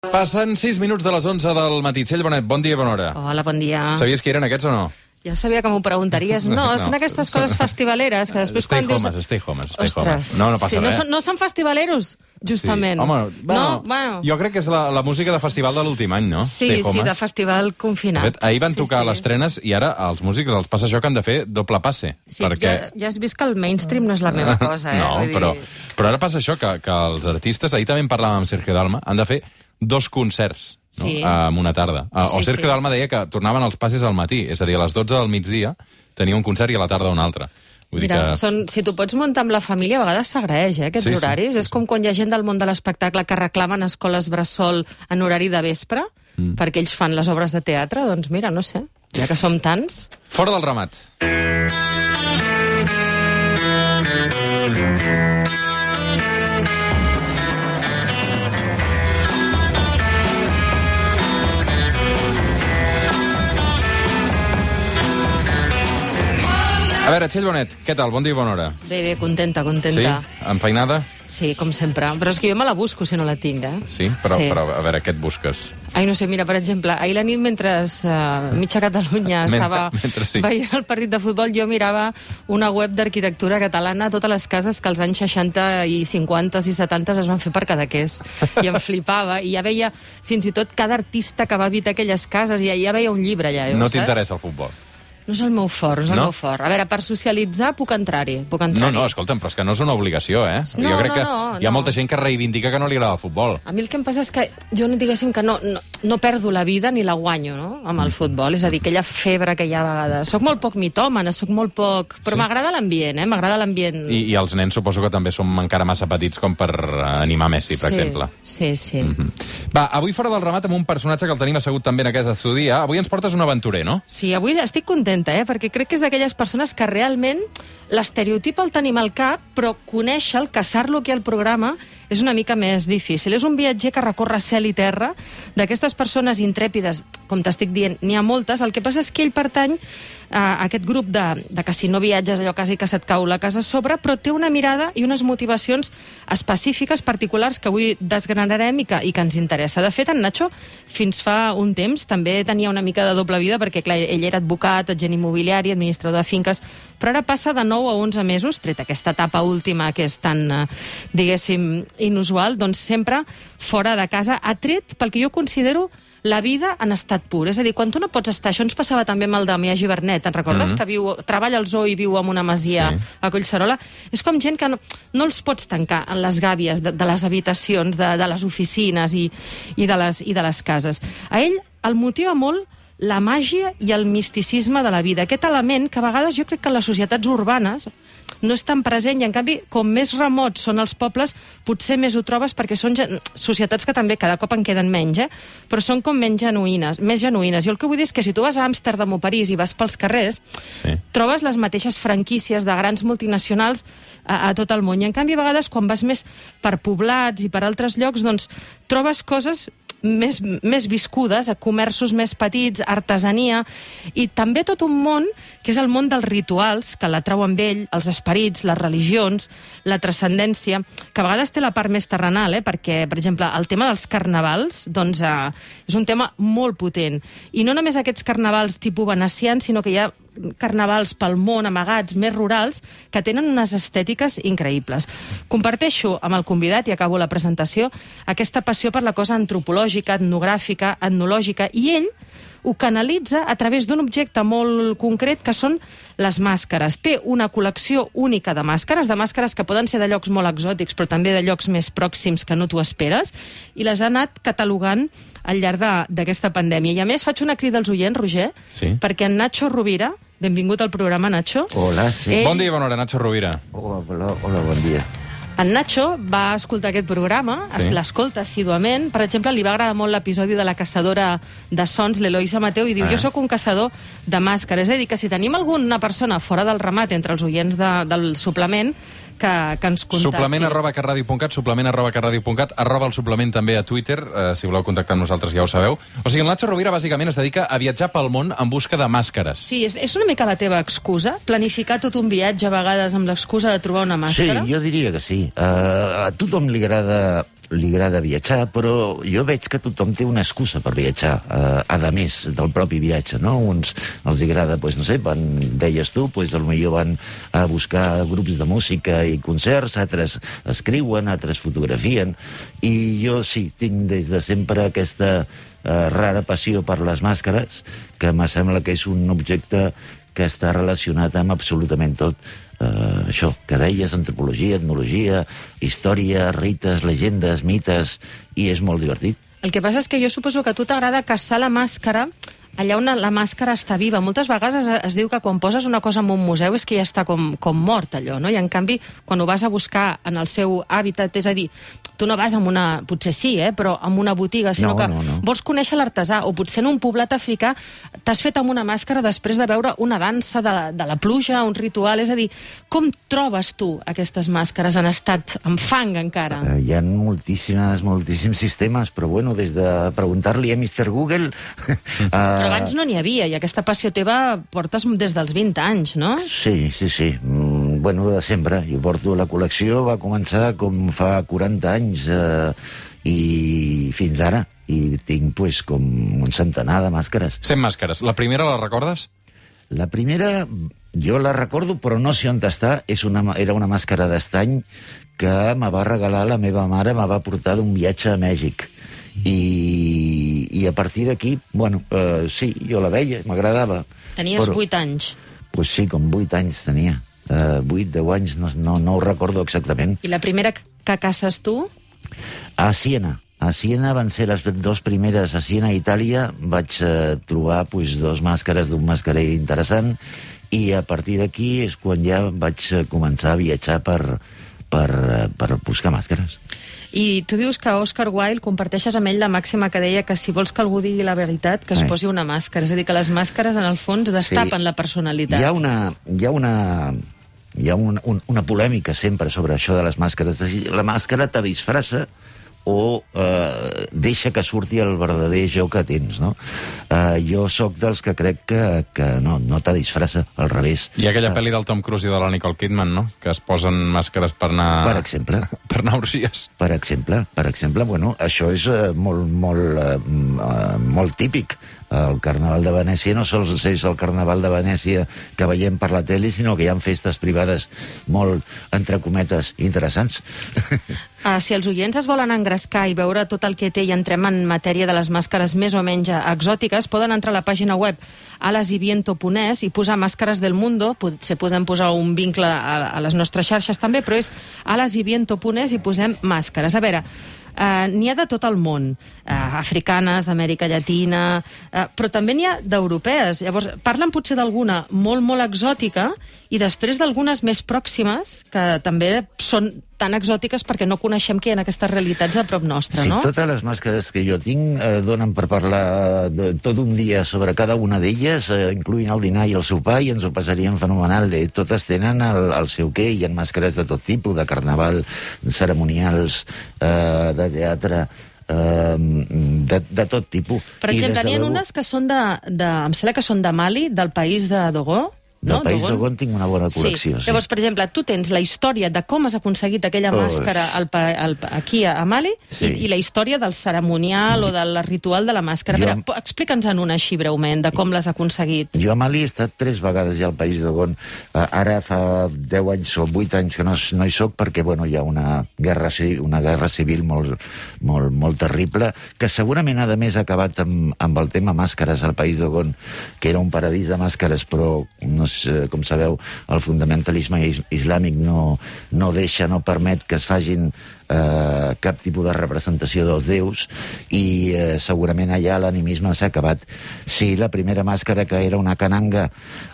Passen 6 minuts de les 11 del matí. Txell Bonet, bon dia i bona hora. Hola, bon dia. Sabies qui eren aquests o no? Ja sabia que m'ho preguntaries. No, són aquestes coses festivaleres que després Stay quan dius... homes. Ostres, No passa res. No són festivaleros, justament. Sí. Home, bueno. Jo crec que és la música de festival de l'últim any, no? Sí, de festival confinat. Ahir van tocar les trenes i ara als músics els passa això que han de fer doble passe. Sí, perquè... ja has vist que el mainstream no és la meva cosa, eh? No, però ara passa això, que els artistes, ahir també en parlàvem amb Sergio Dalma, han de fer 2 concerts. No? Sí. En una tarda. O Sergio Dalma deia que tornaven els passes al matí, és a dir, a les 12 del migdia tenia un concert i a la tarda un altre. Vull Mira, dir que... si tu pots muntar amb la família, a vegades s'agraeix, aquests horaris. És com quan hi ha gent del món de l'espectacle que reclamen escoles bressol en horari de vespre, perquè ells fan les obres de teatre, doncs mira, no sé, ja que som tants... Fora del ramat. A veure, Txell Bonet, què tal? Bon dia i bona hora. Bé, contenta. Sí? Enfeinada? Sí, com sempre. Però és que jo me la busco si no la tinc, eh? Sí? Però a veure, què et busques? Ai, no sé, mira, per exemple, ahir la nit, mentre mitja Catalunya estava veient el partit de futbol, jo mirava una web d'arquitectura catalana, totes les cases que als anys 60 i 50 i 70 es van fer per Cadaqués. I em flipava, i ja veia fins i tot cada artista que va habitar aquelles cases, i ja veia un llibre allà. No t'interessa el futbol? No és el meu fort, meu fort. A veure, per socialitzar puc entrar-hi. No, escolta'm, però és que no és una obligació, eh? Jo crec que hi ha molta gent que reivindica que no li agrada el futbol. A mi el que em passa és que jo diguéssim que no perdo la vida ni la guanyo, no?, amb el futbol. És a dir, aquella febre que hi ha a vegades. Soc molt poc mitòmana, soc molt poc... Però m'agrada l'ambient, M'agrada l'ambient... I els nens suposo que també som encara massa petits com per animar Messi, per exemple. Sí. Va, avui fora del ramat amb un personatge que el tenim assegut també en aquest estudi. Avui ens portes un aventurer, no? Sí, avui estic contenta, perquè crec que és d'aquelles persones que realment l'estereotip el tenim al cap, però conèixer-lo, caçar-lo aquí al programa és una mica més difícil. És un viatger que recorre cel i terra, d'aquestes persones intrèpides, com t'estic dient, n'hi ha moltes. El que passa és que ell pertany a aquest grup de que si no viatges allò quasi que se't cau la casa a sobre, però té una mirada i unes motivacions específiques, particulars, que avui desgranarem i que ens interessa. De fet, en Nacho, fins fa un temps, també tenia una mica de doble vida, perquè clar, ell era advocat, agent immobiliari, administrador de finques, però ara passa de 9 a 11 mesos, tret aquesta etapa última que és tan, diguéssim, inusual, doncs sempre fora de casa, atret pel que jo considero la vida en estat pur. És a dir, quan tu no pots estar... Això ens passava també amb el Damià Givernet, te'n recordes? Que treballa al zoo i viu en una masia a Collserola. És com gent que no els pots tancar en les gàbies de les habitacions, de les oficines i de les cases. A ell el motiva molt la màgia i el misticisme de la vida. Aquest element que a vegades jo crec que en les societats urbanes no és tan present, i en canvi, com més remots són els pobles, potser més ho trobes, perquè són societats que també cada cop en queden menys, però són com més genuïnes. Jo el que vull dir és que si tu vas a Amsterdam o París i vas pels carrers, trobes les mateixes franquícies de grans multinacionals a tot el món. I en canvi, a vegades, quan vas més per poblats i per altres llocs, doncs trobes coses més viscudes, a comerços més petits, artesania, i també tot un món que és el món dels rituals, que l'atrauen ell, els esperits, les religions, la transcendència, que a vegades té la part més terrenal, perquè, per exemple, el tema dels carnavals doncs, és un tema molt potent. I no només aquests carnavals tipus venecians, sinó que hi ha carnavals pel món, amagats, més rurals, que tenen unes estètiques increïbles. Comparteixo amb el convidat, i acabo la presentació, aquesta passió per la cosa antropològica, etnogràfica, etnològica, i ell ho canalitza a través d'un objecte molt concret, que són les màscares. Té una col·lecció única de màscares que poden ser de llocs molt exòtics, però també de llocs més pròxims que no t'ho esperes, i les ha anat catalogant al llarg d'aquesta pandèmia. I a més faig una crida als oients, Roger, perquè en Nacho Rovira, benvingut al programa, Nacho. Hola, sí. Bon dia i bona hora, Nacho Rovira. Hola, bon dia. En Nacho va escoltar aquest programa, l'escolta assíduament. Per exemple, li va agradar molt l'episodi de la caçadora de sons, l'Eloisa Mateu, i diu, jo sóc un caçador de màscares. És a dir, que si tenim alguna persona fora del ramat entre els oients del suplement, que ens contacti. Suplement@catradio.cat, suplement@catradio.cat, el suplement també a Twitter, si voleu contactar amb nosaltres ja ho sabeu. O sigui, el Nacho Rovira bàsicament es dedica a viatjar pel món en busca de màscares. Sí, és una mica la teva excusa, planificar tot un viatge a vegades amb l'excusa de trobar una màscara? Sí, jo diria que sí. A tothom li agrada li agrada viatjar, però jo veig que tothom té una excusa per viatjar, a més del propi viatge, no? Uns els agrada, no sé, deies tu, potser van a buscar grups de música i concerts, altres escriuen, altres fotografien, i jo sí, tinc des de sempre aquesta rara passió per les màscares, que me sembla que és un objecte que està relacionat amb absolutament tot. Això que deies, antropologia, etnologia, història, rites, llegendes, mites, i és molt divertit. El que passa és que jo suposo que a tu t'agrada caçar la màscara allà on la màscara està viva. Moltes vegades es diu que quan poses una cosa en un museu és que ja està com mort, allò, no? I en canvi, quan ho vas a buscar en el seu hàbitat, és a dir, tu no vas amb una... Potser sí, però amb una botiga, sinó que vols conèixer l'artesà, o potser en un poblat africà t'has fet amb una màscara després de veure una dansa de la pluja, un ritual, és a dir, com trobes tu aquestes màscares en estat, en fang encara? Hi ha moltíssims sistemes, però bueno, des de preguntar-li a Mr. Google... Però abans no n'hi havia, i aquesta passió teva portes des dels 20 anys, no? Sí. Bueno, de sempre. Jo porto la col·lecció, va començar com fa 40 anys, i fins ara. I tinc, com un centenar de màscares. 100 màscares. La primera la recordes? La primera, jo la recordo, però no sé on està. Era una màscara d'estany que me va regalar la meva mare, me va portar d'un viatge a Mèxic. I a partir d'aquí, sí, jo la veia, m'agradava. Tenies 8 anys. Pues sí, com 8 anys tenia. 8, 10 anys, no ho recordo exactament. I la primera que caces tu? A Siena. A Siena van ser les 2 primeres. A Siena, Itàlia, vaig trobar 2 màscares d'un mascarer interessant, i a partir d'aquí és quan ja vaig començar a viatjar per buscar màscares. I tu dius que Oscar Wilde comparteixes amb ell la màxima que deia que si vols que algú digui la veritat, que es posi una màscara. És a dir, que les màscares, en el fons, destapen la personalitat. Hi ha una polèmica sempre sobre això de les màscares. La màscara te disfressa o deixa que surti el verdader jo que tens, no? Jo sóc dels que crec que no te disfressa, al revés. Hi ha aquella pel·li del Tom Cruise i de la Nicole Kidman, no?, que es posen màscares per anar... Per exemple. Per anar a orgies. Per exemple, bueno, això és molt típic. El Carnaval de Venècia no sols és el Carnaval de Venècia que veiem per la tele, sinó que hi ha festes privades molt, entre cometes, interessants. Si els oients es volen engrescar i veure tot el que té, i entrem en matèria de les màscares més o menys exòtiques, poden entrar a la pàgina web alasiviento.es i posar Màscares del Mundo. Potser podem posar un vincle a les nostres xarxes també, però és alasiviento.es i posem màscares. A veure, n'hi ha de tot el món, africanes, d'Amèrica Llatina, però també n'hi ha d'europees. Llavors, parlen potser d'alguna molt, molt exòtica, i després d'algunes més pròximes, que també són tan exòtiques perquè no coneixem que hi ha aquestes realitats a prop nostre, no? Sí, totes les màscares que jo tinc donen per parlar tot un dia sobre cada una d'elles, incloent el dinar i el sopar, i ens ho passaríem fenomenal. Totes tenen el seu què. Hi ha màscares de tot tipus, de carnaval, cerimonials, de teatre, de tot tipus. Per exemple, n'hi ha unes que són em sembla que són de Mali, del país de Dogon. Del país d'Ogon tinc una bona col·lecció. Sí. Llavors, per exemple, tu tens la història de com has aconseguit aquella màscara aquí a Mali, i la història del cerimonial o del ritual de la màscara. Però explica'ns en una així breument de com l'has aconseguit. Jo a Mali he estat 3 vegades ja al país d'Ogon. Ara fa 10 anys o 8 anys que no hi soc, perquè hi ha una guerra civil molt terrible, que segurament a més ha acabat amb el tema màscares al país d'Ogon, que era un paradís de màscares, però com sabeu, el fundamentalisme islàmic no permet que es facin cap tipus de representació dels déus, i segurament allà l'animisme s'ha acabat. Sí, la primera màscara, que era una cananga,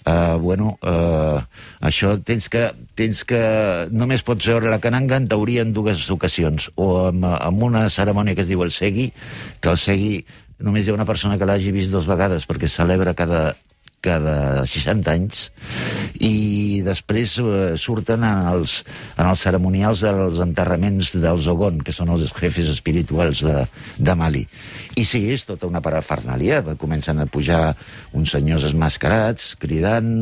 això tens que només pots veure la cananga en teoria en 2 ocasions, o amb una cerimònia que es diu el segui, que el segui només hi ha una persona que l'hagi vist 2 vegades, perquè es celebra cada 60 anys, i després surten en els cerimonials dels enterraments dels Ogon, que són els jefes espirituals de Mali. I sí, és tota una parafernàlia. Comencen a pujar uns senyors esmascarats, cridant,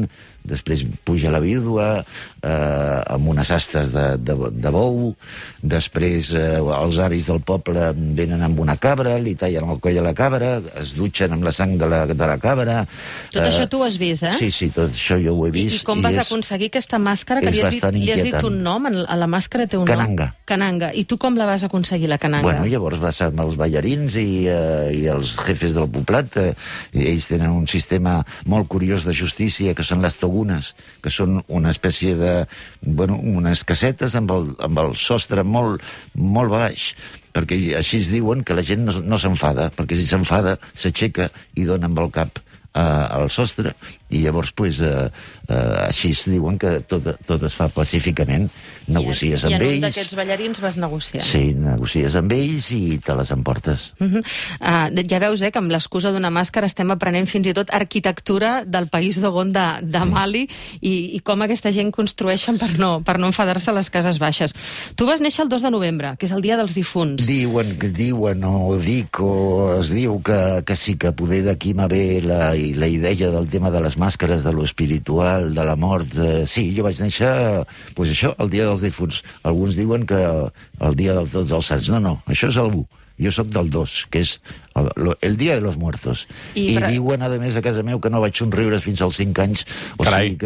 després puja la vídua amb unes astes de bou, després els avis del poble venen amb una cabra, li tallen el coll a la cabra, es dutxen amb la sang de la cabra. Tot això tu ho has vist, eh? Sí, tot això jo ho he vist. I com vas aconseguir aquesta màscara? Que li has dit un nom, a la màscara té un Cananga. nom. Cananga. I tu com la vas aconseguir, la cananga? Bueno, llavors vas amb els ballarins i els jefes del poblat. Ells tenen un sistema molt curiós de justícia, que són les togunes, que són una espècie de... Bueno, unes casetes amb el sostre molt baix, perquè així es diuen que la gent no s'enfada, perquè si s'enfada s'aixeca i dona amb el cap al sostre, i llavors així es diuen que tot es fa pacíficament. Negocies amb ells. I en un d'aquests ballarins vas negociar. Sí, negocies amb ells i te les emportes. Ja veus, que amb l'excusa d'una màscara estem aprenent fins i tot arquitectura del país d'Ogon de Mali i com aquesta gent construeixen per no enfadar-se a les cases baixes. Tu vas néixer el 2 de novembre, que és el dia dels difunts. Diuen o es diu que sí, que poder d'aquí me ve la idea del tema de les màscares, de lo espiritual, de la mort. Sí, jo vaig néixer, doncs això, el dia dels difunts. Alguns diuen que el dia de tots els sants. No, això és el 1. Jo sóc del 2, que és el dia de los muertos. I diuen, a més, a casa meu, que no vaig somriure fins als 5 anys. Carai!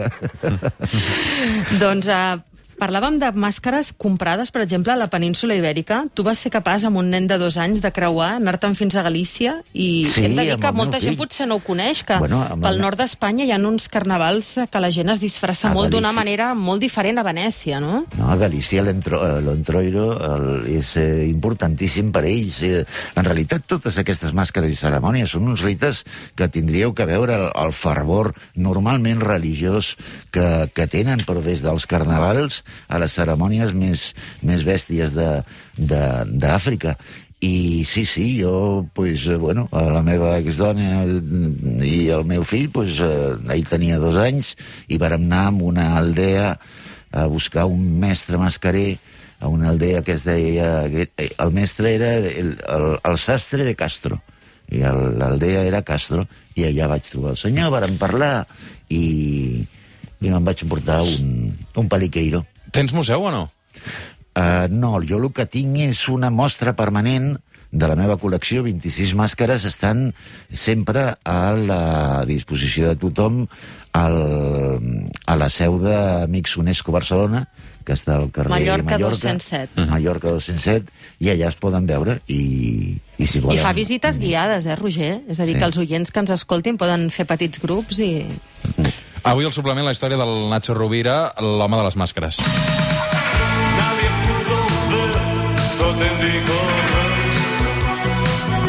Doncs... Parlàvem de màscares comprades, per exemple, a la península Ibèrica. Tu vas ser capaç, amb un nen de 2 anys, de creuar, anar-te'n fins a Galícia, i hem de dir que molta gent potser no ho coneix, que pel nord d'Espanya hi ha uns carnavals que la gent es disfressa molt d'una manera molt diferent a Venècia, no? No, a Galícia l'entroiro és importantíssim per ells. En realitat, totes aquestes màscares i cerimònies són uns rites que tindríeu que veure el fervor normalment religiós que tenen, però des dels carnavals a les cerimònies més bèsties d'Àfrica. I sí, jo, a la meva exdona i el meu fill, ell tenia 2 anys, i vàrem anar a una aldea a buscar un mestre mascarer, a una aldea que es deia... El mestre era el sastre de Castro, i l'aldea era Castro, i allà vaig trobar el senyor, vàrem parlar, i me'n vaig portar un paliqueiro. Tens museu o no? No, jo el que tinc és una mostra permanent de la meva col·lecció. 26 màscares estan sempre a la disposició de tothom a la seu d'Amics UNESCO Barcelona, que està al carrer Mallorca 207. Mallorca 207, i allà es poden veure i si volen... I fa visites guiades, Roger? És a dir, que els oients que ens escoltin poden fer petits grups i... Avui al suplement la història del Nacho Rovira, l'home de les màscares. Nadie pudo ver su auténtico rostro.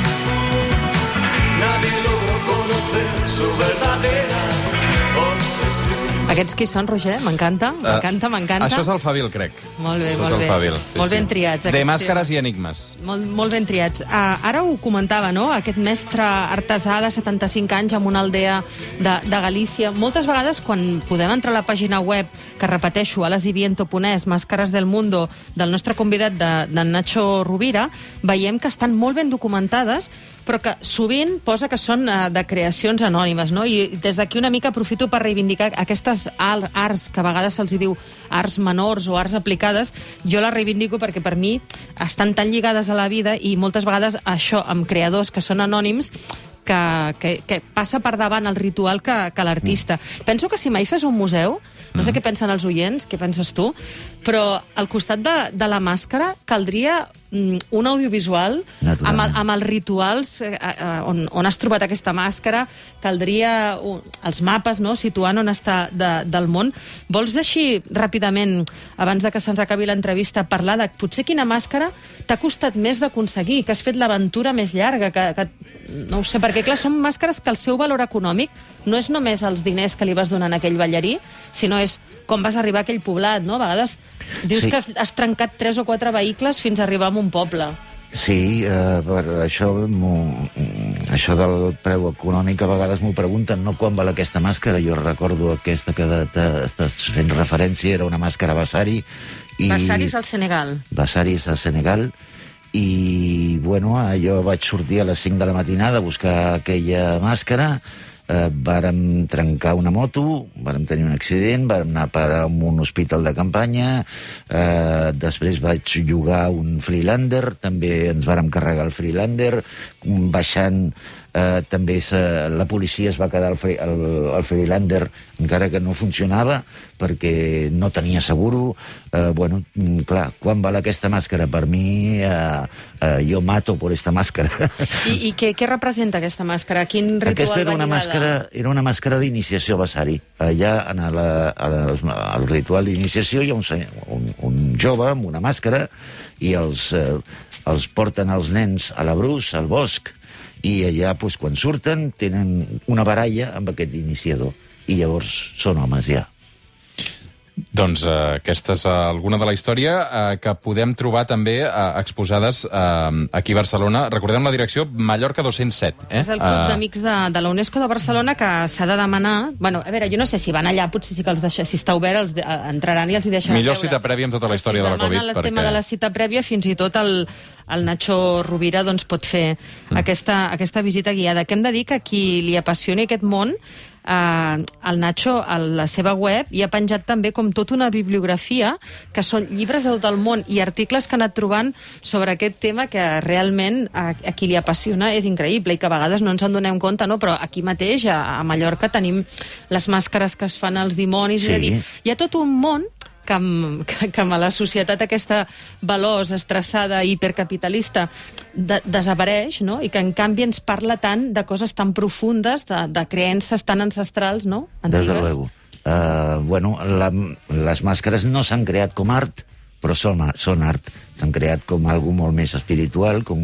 Nadie logró conocer su verdadera obsesión. Aquests qui són, Roger? M'encanta. Això és el Fàbil, crec. Molt bé. Molt ben triats. De màscares i enigmes. Molt ben triats. Ara ho comentava, no?, aquest mestre artesà de 75 anys en una aldea de Galícia. Moltes vegades, quan podem entrar a la pàgina web, que repeteixo, alesviviento.es, Màscares del Mundo, del nostre convidat, d'en Nacho Rovira, veiem que estan molt ben documentades, però que sovint posa que són de creacions anònimes, no? I des d'aquí una mica aprofito per reivindicar aquestes arts, que a vegades se'ls diu arts menors o arts aplicades. Jo les reivindico perquè per mi estan tan lligades a la vida, i moltes vegades això, amb creadors que són anònims, que passa per davant el ritual que l'artista. Penso que si mai fes un museu, no sé què pensen els oients, què penses tu, però al costat de la màscara caldria un audiovisual amb els rituals on has trobat aquesta màscara, caldria els mapes, no?, situant on està del món. Vols així, ràpidament, abans de que se'ns acabi l'entrevista, parlar de potser quina màscara t'ha costat més d'aconseguir, que has fet l'aventura més llarga, que no ho sé, perquè clar, són màscares que el seu valor econòmic no és només els diners que li vas donar a aquell ballarí, sinó és com vas arribar a aquell poblat, no? A vegades dius que has trencat 3 o 4 vehicles fins a arribar a un poble. Sí, per això del preu econòmic a vegades m'ho pregunten, no, quan val aquesta màscara. Jo recordo aquesta que estàs fent referència, era una màscara Vasari. Vasari és al Senegal. Vasari és al Senegal. I, bueno, jo vaig sortir a les 5 de la matinada a buscar aquella màscara, vàrem trencar una moto, vàrem tenir un accident, vàrem anar a parar a un hospital de campanya, després vaig llogar un Freelander, també ens vàrem carregar el Freelander, baixant també la policia es va quedar el Freelander encara que no funcionava perquè no tenia seguro. Bueno, clar, quan val aquesta màscara? Per mi, jo mato por esta màscara. I què representa aquesta màscara? Quin ritual aquesta va lligada? era una màscara d'iniciació a Vasari. Allà, al ritual d'iniciació, hi ha un jove amb una màscara i els porten els nens a la Brus, al bosc, i allà, quan surten, tenen una baralla amb aquest iniciador. I llavors són homes, ja. Doncs aquesta és alguna de la història que podem trobar també exposades aquí a Barcelona. Recordem la direcció Mallorca 207. És el Club d'Amics de la UNESCO de Barcelona que s'ha de demanar... Bueno, a veure, jo no sé si van allà, potser sí que els deixa, si està obert, entraran i els hi deixaran millor veure. cita prèvia amb tota la història de la Covid. Si es demana el tema de la cita prèvia, fins i tot el Nacho Rovira doncs, pot fer aquesta visita guiada. Que hem de dir que qui li apassioni aquest món, el Nacho, a la seva web, hi ha penjat també com tota una bibliografia, que són llibres de tot el món i articles que ha anat trobant sobre aquest tema que realment a qui li apassiona és increïble i que a vegades no ens en donem compte, no? Però aquí mateix, a Mallorca, tenim les màscares que es fan als dimonis. Sí. És a dir, hi ha tot un món que amb la societat aquesta veloç, estressada, hipercapitalista, desapareix, no? I que en canvi ens parla tant de coses tan profundes, de creences tan ancestrals, no? Antigues. Desde luego. Bueno, les màscares no s'han creat com art, però són art. S'han creat com algo molt més espiritual, com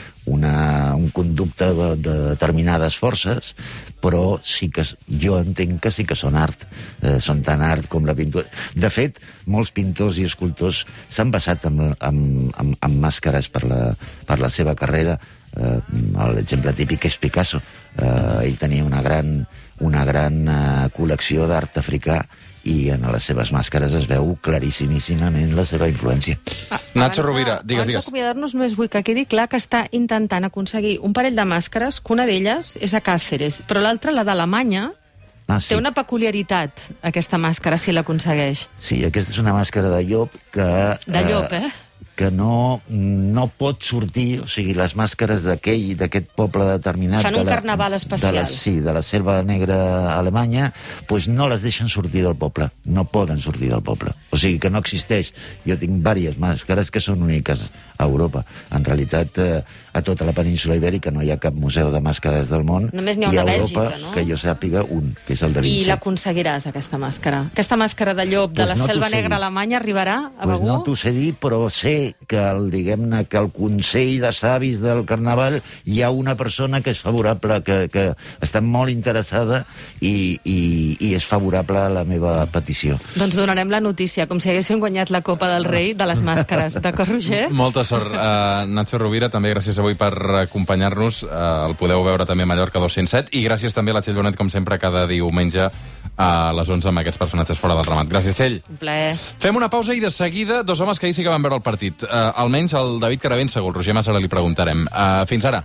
un conducte de determinades forces, però sí que jo entenc que sí que són art. Són tan art com la pintura. De fet, molts pintors i escultors s'han basat en màscares per la seva carrera. L'exemple típic és Picasso. Ell tenia una gran col·lecció d'art africà i en les seves màscares es veu claríssimament la seva influència. Nacho Rovira, digues. Abans d'acomiadar-nos, només vull que quedi clar que està intentant aconseguir un parell de màscares, que una d'elles és a Càceres, però l'altra, la d'Alemanya, sí. Té una peculiaritat, aquesta màscara, si l'aconsegueix. Sí, aquesta és una màscara de llop que... De llop, que no pot sortir, o sigui, les màscares d'aquest poble determinat... Fan un carnaval especial. De la selva negra alemanya, doncs no les deixen sortir del poble. No poden sortir del poble. O sigui, que no existeix. Jo tinc diverses màscares que són úniques a Europa. En realitat, a tota la península ibèrica no hi ha cap museu de màscares del món. Només n'hi ha una a Bèlgica, no? Que jo sàpiga un, que és el de Vinci. I l'aconseguiràs, aquesta màscara? Aquesta màscara de llop de la selva negra alemanya arribarà a Begur? No t'ho sé dir, però sé que diguem-ne que al Consell de Savis del Carnaval hi ha una persona que és favorable, que està molt interessada i és favorable a la meva petició. Doncs donarem la notícia, com si haguéssim guanyat la Copa del Rei de les màscares. D'acord, Roger? Molta sort. Nacho Rovira, també gràcies avui per acompanyar-nos. El podeu veure també a Mallorca 207 i gràcies també a la Txell Bonet, com sempre, cada diumenge a les 11 amb aquests personatges fora del ramat. Gràcies, Txell. Un plaer. Fem una pausa i de seguida dos homes que ahir sí que van veure el partit. Almenys el David Caravent segur, el Roger Massara li preguntarem. Fins ara.